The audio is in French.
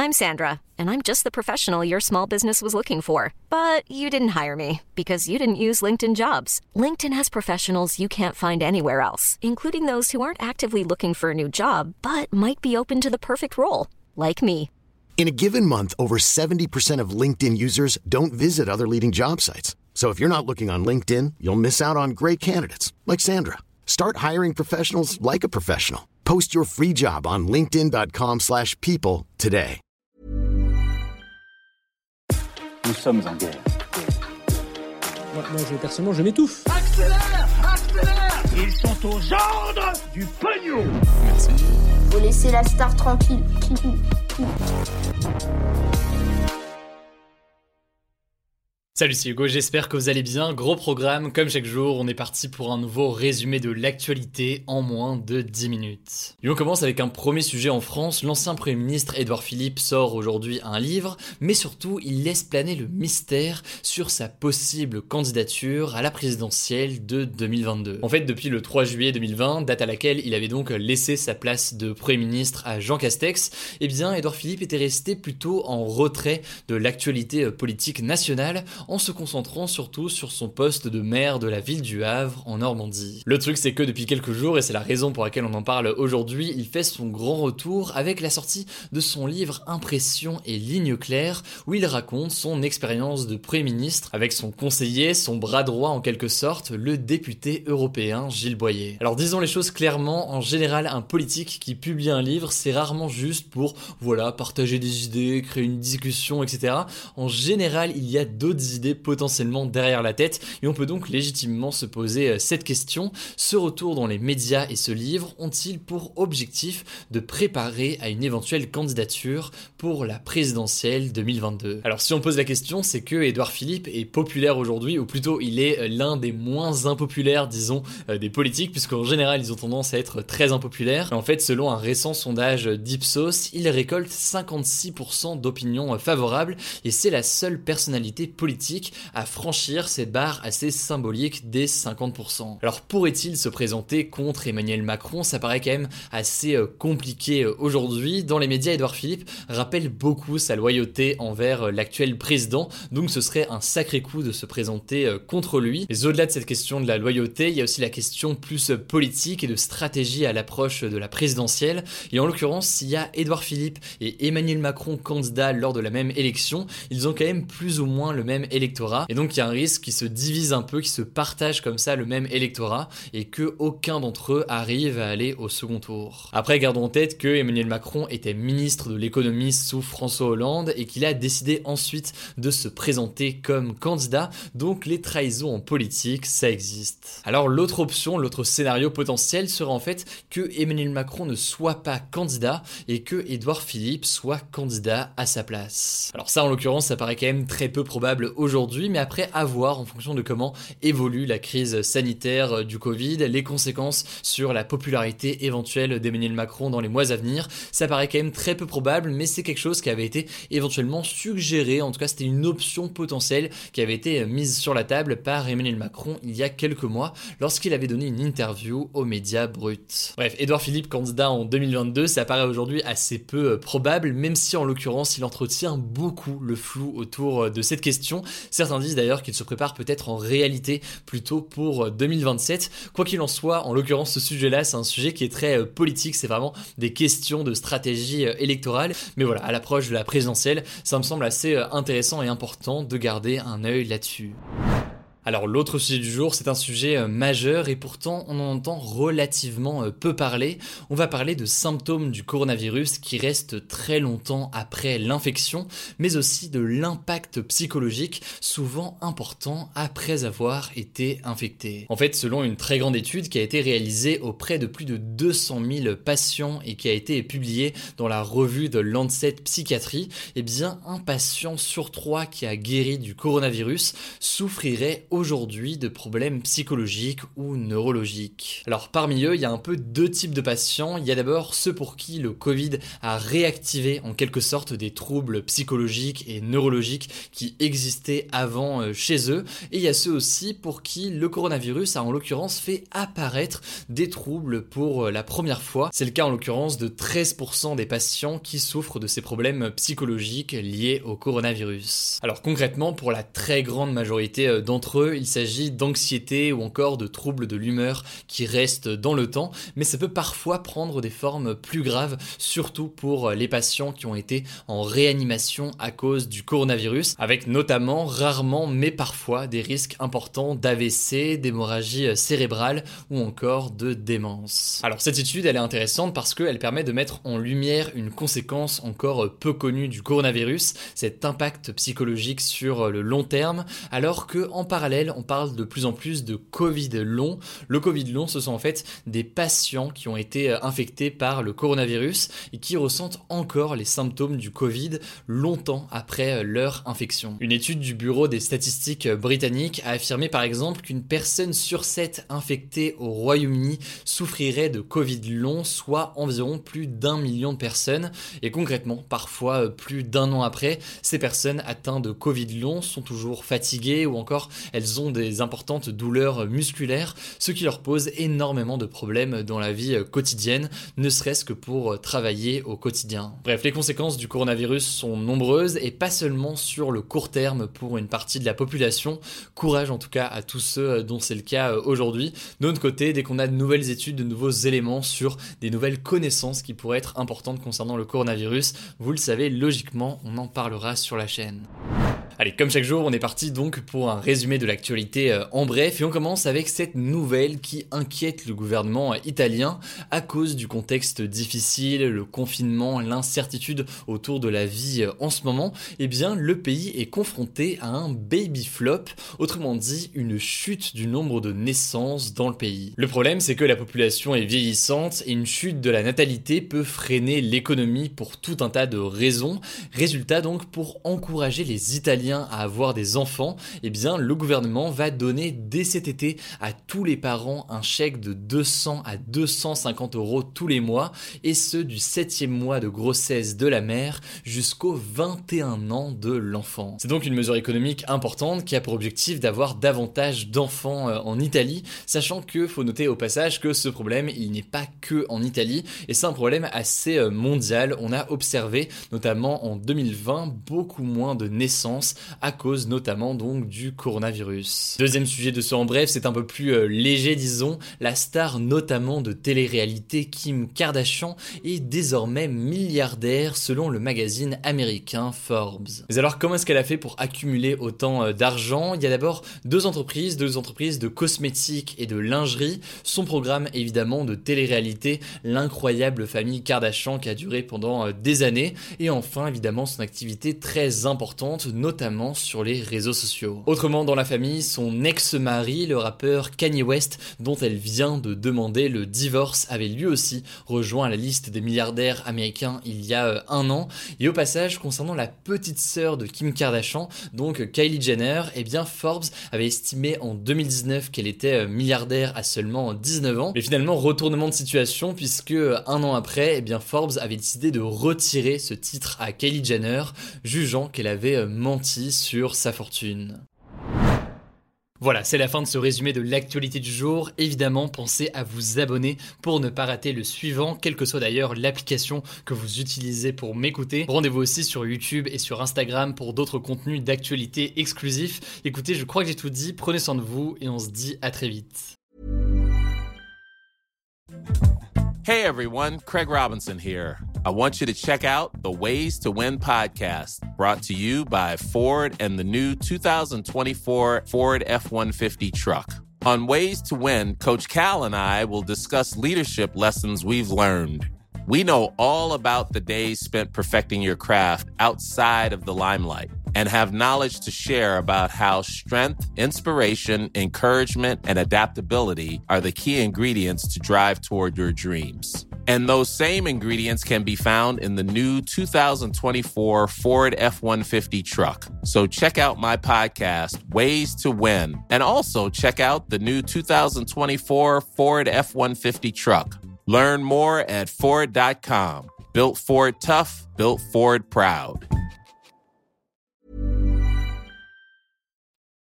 I'm Sandra, and I'm just the professional your small business was looking for. But you didn't hire me because you didn't use LinkedIn Jobs. LinkedIn has professionals you can't find anywhere else, including those who aren't actively looking for a new job, but might be open to the perfect role, like me. In a given month, over 70% of LinkedIn users don't visit other leading job sites. So if you're not looking on LinkedIn, you'll miss out on great candidates like Sandra. Start hiring professionals like a professional. Post your free job on linkedin.com/people today. Nous sommes en guerre. Moi personnellement, je m'étouffe. Accélère! Accélère! Ils sont aux ordres du pognon! Merci. Faut laisser la star tranquille. Salut, c'est Hugo, j'espère que vous allez bien. Gros programme, comme chaque jour, on est parti pour un nouveau résumé de l'actualité en moins de 10 minutes. Et on commence avec un premier sujet en France. L'ancien Premier ministre Édouard Philippe sort aujourd'hui un livre, mais surtout il laisse planer le mystère sur sa possible candidature à la présidentielle de 2022. En fait, depuis le 3 juillet 2020, date à laquelle il avait donc laissé sa place de Premier ministre à Jean Castex, eh bien Édouard Philippe était resté plutôt en retrait de l'actualité politique nationale, en se concentrant surtout sur son poste de maire de la ville du Havre en Normandie. Le truc c'est que depuis quelques jours, et c'est la raison pour laquelle on en parle aujourd'hui, il fait son grand retour avec la sortie de son livre Impressions et lignes claires, où il raconte son expérience de Premier ministre avec son conseiller, son bras droit en quelque sorte, le député européen Gilles Boyer. Alors disons les choses clairement, en général un politique qui publie un livre, c'est rarement juste pour, partager des idées, créer une discussion, etc. En général, il y a d'autres idées potentiellement derrière la tête, et on peut donc légitimement se poser cette question. Ce retour dans les médias et ce livre ont-ils pour objectif de préparer à une éventuelle candidature pour la présidentielle 2022 ? Alors si on pose la question, c'est que Édouard Philippe est populaire aujourd'hui, ou plutôt il est l'un des moins impopulaires, disons, des politiques, puisqu'en général ils ont tendance à être très impopulaires. En fait, selon un récent sondage d'Ipsos, il récolte 56% d'opinions favorables, et c'est la seule personnalité politique à franchir cette barre assez symbolique des 50%. Alors pourrait-il se présenter contre Emmanuel Macron ? Ça paraît quand même assez compliqué aujourd'hui. Dans les médias, Édouard Philippe rappelle beaucoup sa loyauté envers l'actuel président, donc ce serait un sacré coup de se présenter contre lui. Mais au-delà de cette question de la loyauté, il y a aussi la question plus politique et de stratégie à l'approche de la présidentielle. Et en l'occurrence, s'il y a Édouard Philippe et Emmanuel Macron candidats lors de la même élection, ils ont quand même plus ou moins le même électorat, et donc il y a un risque qu'ils se divisent un peu, qu'ils se partagent comme ça le même électorat, et que aucun d'entre eux arrive à aller au second tour. Après, gardons en tête que Emmanuel Macron était ministre de l'économie sous François Hollande, et qu'il a décidé ensuite de se présenter comme candidat, donc les trahisons en politique, ça existe. Alors l'autre option, l'autre scénario potentiel serait en fait que Emmanuel Macron ne soit pas candidat, et que Édouard Philippe soit candidat à sa place. Alors ça, en l'occurrence, ça paraît quand même très peu probable aujourd'hui, mais après à voir en fonction de comment évolue la crise sanitaire du Covid, les conséquences sur la popularité éventuelle d'Emmanuel Macron dans les mois à venir. Ça paraît quand même très peu probable, mais c'est quelque chose qui avait été éventuellement suggéré, en tout cas c'était une option potentielle qui avait été mise sur la table par Emmanuel Macron il y a quelques mois, lorsqu'il avait donné une interview aux médias bruts. Bref, Édouard Philippe candidat en 2022, ça paraît aujourd'hui assez peu probable, même si en l'occurrence il entretient beaucoup le flou autour de cette question. Certains disent d'ailleurs qu'il se prépare peut-être en réalité plutôt pour 2027. Quoi qu'il en soit, en l'occurrence ce sujet-là, c'est un sujet qui est très politique, c'est vraiment des questions de stratégie électorale. Mais voilà, à l'approche de la présidentielle, ça me semble assez intéressant et important de garder un œil là-dessus. Alors l'autre sujet du jour, c'est un sujet majeur et pourtant on en entend relativement peu parler. On va parler de symptômes du coronavirus qui restent très longtemps après l'infection, mais aussi de l'impact psychologique souvent important après avoir été infecté. En fait, selon une très grande étude qui a été réalisée auprès de plus de 200 000 patients et qui a été publiée dans la revue de Lancet Psychiatrie, eh bien un patient sur 3 qui a guéri du coronavirus souffrirait aujourd'hui de problèmes psychologiques ou neurologiques. Alors parmi eux, il y a un peu deux types de patients. Il y a d'abord ceux pour qui le Covid a réactivé en quelque sorte des troubles psychologiques et neurologiques qui existaient avant chez eux. Et il y a ceux aussi pour qui le coronavirus a en l'occurrence fait apparaître des troubles pour la première fois. C'est le cas en l'occurrence de 13% des patients qui souffrent de ces problèmes psychologiques liés au coronavirus. Alors concrètement, pour la très grande majorité d'entre eux, il s'agit d'anxiété ou encore de troubles de l'humeur qui restent dans le temps, mais ça peut parfois prendre des formes plus graves, surtout pour les patients qui ont été en réanimation à cause du coronavirus, avec notamment, rarement mais parfois, des risques importants d'AVC, d'hémorragie cérébrale ou encore de démence. Alors cette étude, elle est intéressante parce qu'elle permet de mettre en lumière une conséquence encore peu connue du coronavirus, cet impact psychologique sur le long terme, alors qu'en parallèle, on parle de plus en plus de Covid long. Le Covid long, ce sont en fait des patients qui ont été infectés par le coronavirus et qui ressentent encore les symptômes du Covid longtemps après leur infection. Une étude du Bureau des statistiques britanniques a affirmé par exemple qu'une personne sur 7 infectée au Royaume-Uni souffrirait de Covid long, soit environ plus d'1 million de personnes. Et concrètement, parfois plus d'1 an après, ces personnes atteintes de Covid long sont toujours fatiguées ou encore elles ont des importantes douleurs musculaires, ce qui leur pose énormément de problèmes dans la vie quotidienne, ne serait-ce que pour travailler au quotidien. Bref, les conséquences du coronavirus sont nombreuses et pas seulement sur le court terme pour une partie de la population. Courage en tout cas à tous ceux dont c'est le cas aujourd'hui. De notre côté, dès qu'on a de nouvelles études, de nouveaux éléments sur des nouvelles connaissances qui pourraient être importantes concernant le coronavirus, vous le savez, logiquement, on en parlera sur la chaîne. Allez, comme chaque jour, on est parti donc pour un résumé de l'actualité en bref et on commence avec cette nouvelle qui inquiète le gouvernement italien à cause du contexte difficile, le confinement, l'incertitude autour de la vie en ce moment. Eh bien, le pays est confronté à un baby flop, autrement dit une chute du nombre de naissances dans le pays. Le problème, c'est que la population est vieillissante et une chute de la natalité peut freiner l'économie pour tout un tas de raisons. Résultat donc, pour encourager les Italiens à avoir des enfants, eh bien le gouvernement va donner dès cet été à tous les parents un chèque de 200 à 250 € tous les mois, et ce du 7e mois de grossesse de la mère jusqu'aux 21 ans de l'enfant. C'est donc une mesure économique importante qui a pour objectif d'avoir davantage d'enfants en Italie, sachant que faut noter au passage que ce problème il n'est pas que en Italie et c'est un problème assez mondial. On a observé notamment en 2020 beaucoup moins de naissances à cause notamment donc du coronavirus. Deuxième sujet de ce en bref, c'est un peu plus léger disons, la star notamment de télé-réalité Kim Kardashian est désormais milliardaire selon le magazine américain Forbes. Mais alors comment est-ce qu'elle a fait pour accumuler autant d'argent ? Il y a d'abord deux entreprises de cosmétiques et de lingerie, son programme évidemment de télé-réalité, l'incroyable famille Kardashian qui a duré pendant des années, et enfin évidemment son activité très importante, notamment sur les réseaux sociaux. Autrement dans la famille, son ex-mari, le rappeur Kanye West, dont elle vient de demander le divorce, avait lui aussi rejoint la liste des milliardaires américains il y a un an. Et au passage, concernant la petite sœur de Kim Kardashian, donc Kylie Jenner, eh bien Forbes avait estimé en 2019 qu'elle était milliardaire à seulement 19 ans. Mais finalement, retournement de situation puisque un an après, eh bien Forbes avait décidé de retirer ce titre à Kylie Jenner, jugeant qu'elle avait menti sur sa fortune. Voilà, c'est la fin de ce résumé de l'actualité du jour. Évidemment, pensez à vous abonner pour ne pas rater le suivant, quelle que soit d'ailleurs l'application que vous utilisez pour m'écouter. Rendez-vous aussi sur YouTube et sur Instagram pour d'autres contenus d'actualité exclusifs. Écoutez, je crois que j'ai tout dit, prenez soin de vous et on se dit à très vite. Hey everyone, Craig Robinson here. I want you to check out the Ways to Win podcast, brought to you by Ford and the new 2024 Ford F-150 truck. On Ways to Win, Coach Cal and I will discuss leadership lessons we've learned. We know all about the days spent perfecting your craft outside of the limelight and have knowledge to share about how strength, inspiration, encouragement, and adaptability are the key ingredients to drive toward your dreams. And those same ingredients can be found in the new 2024 Ford F-150 truck. So check out my podcast, Ways to Win, and also check out the new 2024 Ford F-150 truck. Learn more at Ford.com. Built Ford tough, built Ford proud.